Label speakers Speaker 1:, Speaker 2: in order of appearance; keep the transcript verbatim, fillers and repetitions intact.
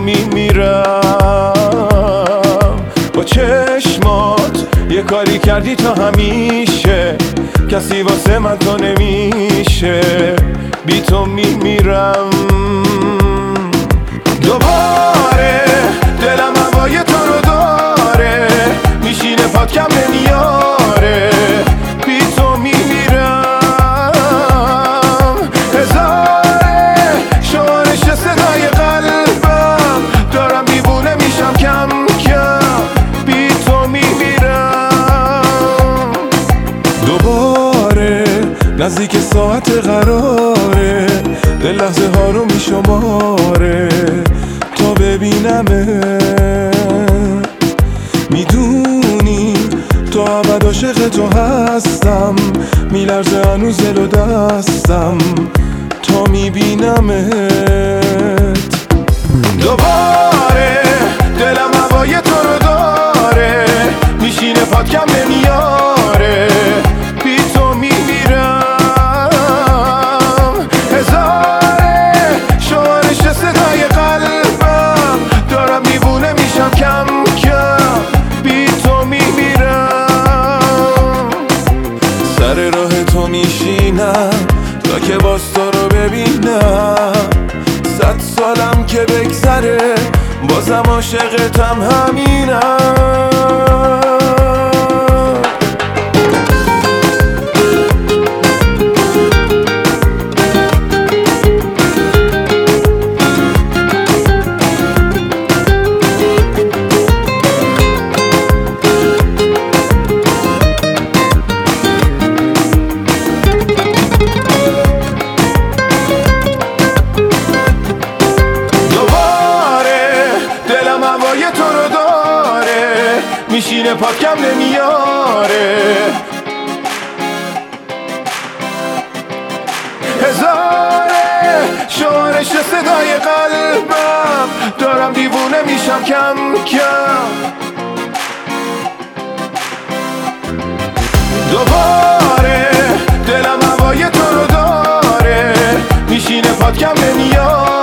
Speaker 1: میمیرم. با چشمات یه کاری کردی تا همیشه، کسی واسه من تو نمیشه، بی تو میمیرم. دوباره دلم هوای تو رو داره، میشینه پات کم نمیاره، بی تو میمیرم. هزاره شمارش صدای قلبم، دارم دیوونه میشم کم کم، بی تو میمیرم. دوباره نزدیک ساعت قراره، دل لحظه ها رو میشماره تا ببینمت. میدونی تا ابد عاشق تو هستم، میلرزه هنوز دل و دستم تا میبینمت. دوباره دلم هوای تو رو داره، میشینه پات کم نمیاره، بی تو میمیرم. هزاره شمارش صدای قلبم، دارم دیوونه میشم کم کم، بی تو میمیرم. سر راه تو میشینم تا که باز تو رو ببینم. صد سالم که بگذره بازم عاشقتم همینم. تو رو داره، میشینه پات کم نمیاره. هزاره شمارش صدای قلبم، دارم دیوونه میشم کم کم. دوباره دلم هوای تو رو داره، میشینه پات کم نمیاره.